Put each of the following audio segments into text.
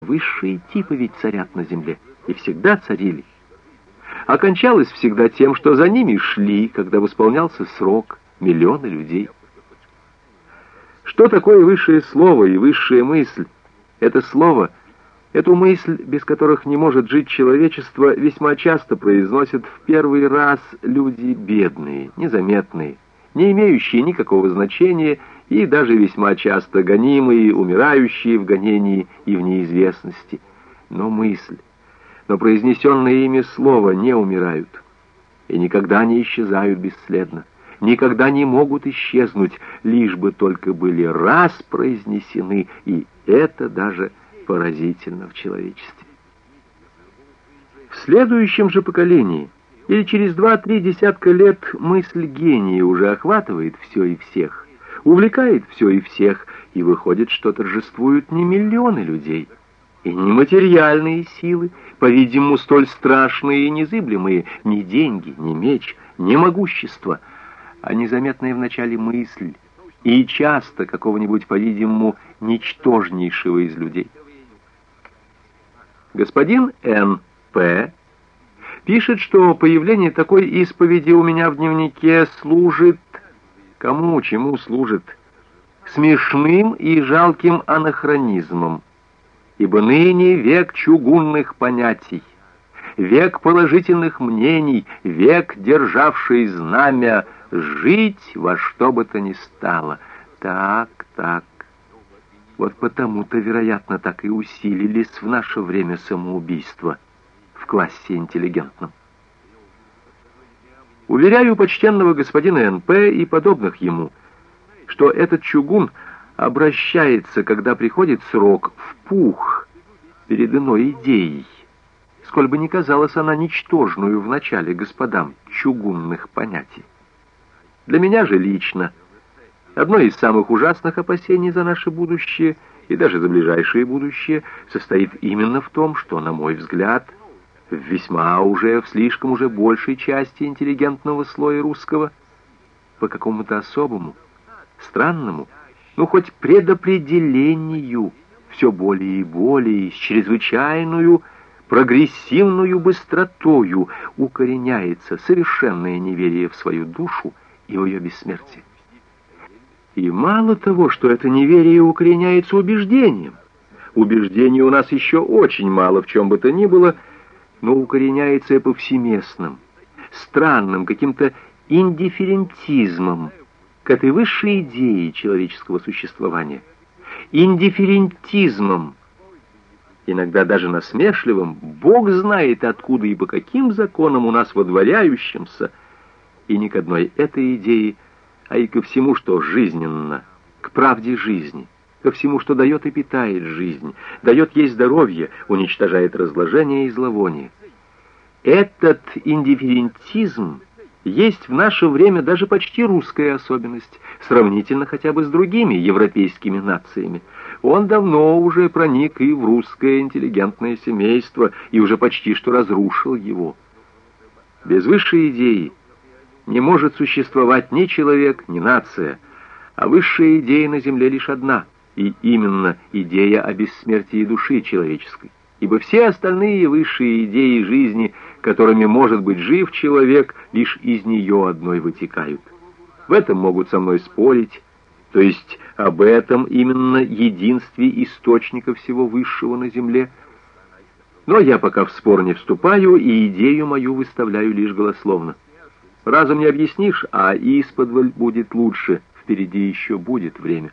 Высшие типы ведь царят на земле, и всегда царили. Окончалось всегда тем, что за ними шли, когда восполнялся срок, миллионы людей. Что такое высшее слово и высшая мысль? Это слово, эту мысль, без которых не может жить человечество, весьма часто произносят в первый раз люди бедные, незаметные, не имеющие никакого значения и даже весьма часто гонимые, умирающие в гонении и в неизвестности. Но произнесенные ими слова не умирают и никогда не исчезают бесследно, никогда не могут исчезнуть, лишь бы только были раз произнесены, и это даже поразительно в человечестве. В следующем же поколении, или через 2-3 десятка лет, мысль гения уже охватывает все и всех, увлекает все и всех, и выходит, что торжествуют не миллионы людей, и не материальные силы, по-видимому, столь страшные и незыблемые, ни деньги, ни меч, ни могущество, а незаметная вначале мысль, и часто какого-нибудь, по-видимому, ничтожнейшего из людей. Господин Н.П. пишет, что появление такой исповеди у меня в дневнике служит... Кому, чему служит? Смешным и жалким анахронизмом. Ибо ныне век чугунных понятий, век положительных мнений, век, державший знамя жить во что бы то ни стало. Так. Вот потому-то, вероятно, так и усилились в наше время самоубийства в классе интеллигентном. Уверяю почтенного господина Н.П. и подобных ему, что этот чугун обращается, когда приходит срок, в пух перед иной идеей, сколь бы ни казалась она ничтожную в начале господам чугунных понятий. Для меня же лично одно из самых ужасных опасений за наше будущее и даже за ближайшее будущее состоит именно в том, что, на мой взгляд, в слишком уже большей части интеллигентного слоя русского по какому-то особому, странному, хоть предопределению, все более и более, с чрезвычайную, прогрессивную быстротою укореняется совершенное неверие в свою душу и в ее бессмертие. И мало того, что это неверие укореняется убеждением, убеждений у нас еще очень мало в чем бы то ни было, но укореняется и повсеместным, странным, каким-то индифферентизмом к этой высшей идее человеческого существования. Индифферентизмом, иногда даже насмешливым, Бог знает откуда и по каким законам у нас водворяющимся, и не к одной этой идее, а и ко всему, что жизненно, к правде жизни, ко всему, что дает и питает жизнь, дает ей здоровье, уничтожает разложение и зловоние. Этот индифферентизм есть в наше время даже почти русская особенность, сравнительно хотя бы с другими европейскими нациями. Он давно уже проник и в русское интеллигентное семейство, и уже почти что разрушил его. Без высшей идеи не может существовать ни человек, ни нация, а высшая идея на земле лишь одна, и именно идея о бессмертии души человеческой. Ибо все остальные высшие идеи жизни, которыми может быть жив человек, лишь из нее одной вытекают. В этом могут со мной спорить, то есть об этом именно единстве источника всего высшего на земле. Но я пока в спор не вступаю, и идею мою выставляю лишь голословно. Разом не объяснишь, а исподволь будет лучше, впереди еще будет время.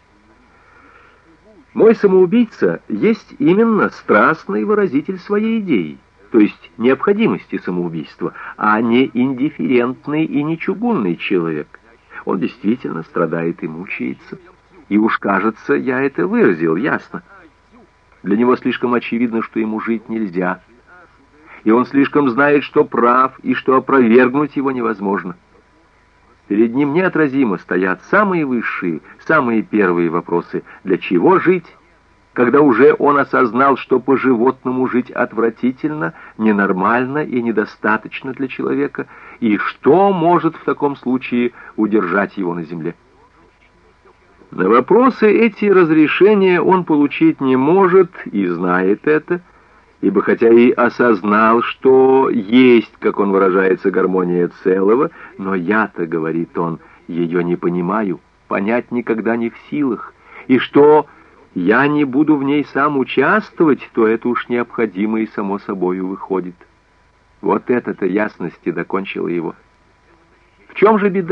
Мой самоубийца есть именно страстный выразитель своей идеи, то есть необходимости самоубийства, а не индифферентный и не чугунный человек. Он действительно страдает и мучается. И уж, кажется, я это выразил ясно. Для него слишком очевидно, что ему жить нельзя. И он слишком знает, что прав, и что опровергнуть его невозможно. Перед ним неотразимо стоят самые высшие, самые первые вопросы. Для чего жить, когда уже он осознал, что по-животному жить отвратительно, ненормально и недостаточно для человека, и что может в таком случае удержать его на земле? На вопросы эти разрешения он получить не может и знает это, ибо хотя и осознал, что есть, как он выражается, гармония целого, но я-то, говорит он, ее не понимаю, понять никогда не в силах, и что я не буду в ней сам участвовать, то это уж необходимо и само собою выходит. Вот эта-то ясность и докончила его. В чем же беда?